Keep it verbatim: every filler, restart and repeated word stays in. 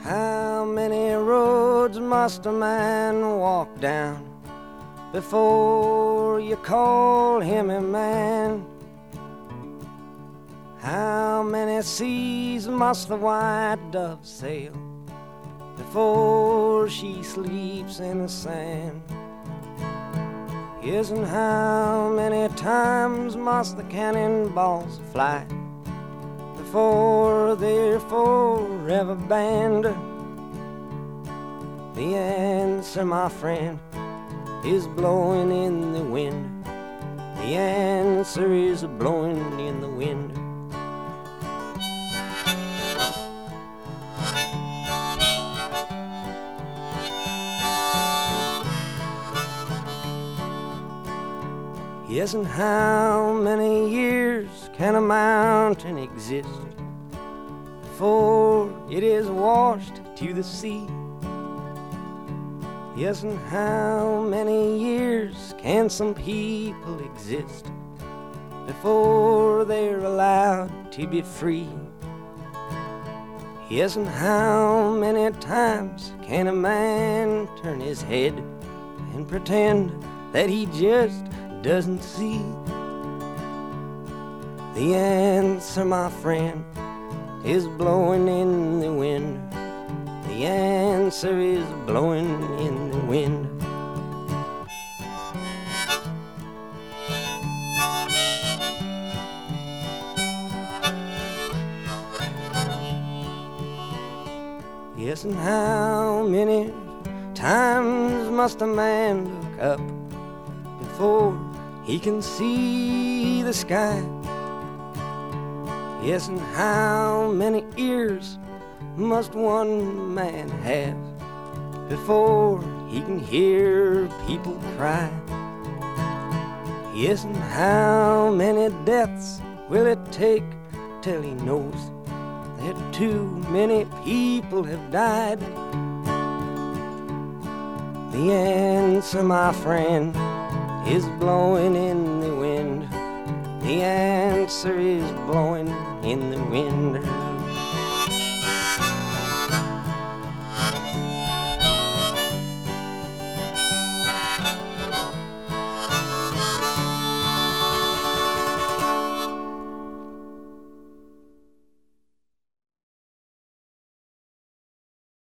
How many roads must a man walk down before you call him a man? How many seas must the white dove sail before she sleeps in the sand? Yes, and how many times must the cannonballs fly before they're forever banned? The answer, my friend, is blowing in the wind. The answer is blowing in the wind. Yes, and how many years can a mountain exist before it is washed to the sea? Yes, and how many years can some people exist before they're allowed to be free? Yes, and how many times can a man turn his head and pretend that he just doesn't see? The answer, my friend, is blowing in the wind. The answer is blowing in the wind. Yes, and how many times must a man look up before he can see the sky? Yes, and how many ears must one man have before he can hear people cry? Yes, and how many deaths will it take till he knows that too many people have died? The answer, my friend, is blowing in the wind. The answer is blowing in the wind.